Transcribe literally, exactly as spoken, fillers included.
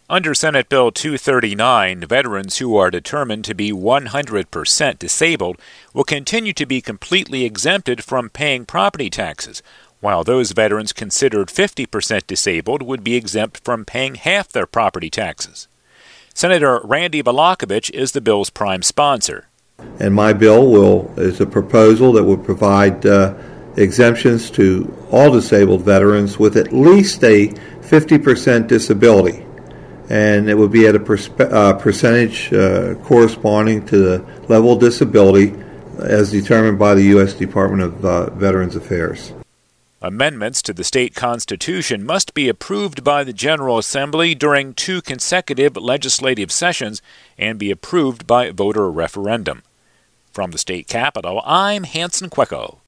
Under Senate Bill two thirty-nine, veterans who are determined to be one hundred percent disabled will continue to be completely exempted from paying property taxes, while those veterans considered fifty percent disabled would be exempt from paying half their property taxes. Senator Randy Valakovich is the bill's prime sponsor. And my bill will is a proposal that will provide uh, exemptions to all disabled veterans with at least a fifty percent disability. And it would be at a perspe- uh, percentage uh, corresponding to the level of disability as determined by the U S Department of uh, Veterans Affairs. Amendments to the state constitution must be approved by the General Assembly during two consecutive legislative sessions and be approved by voter referendum. From the state capitol, I'm Hanson Quecco.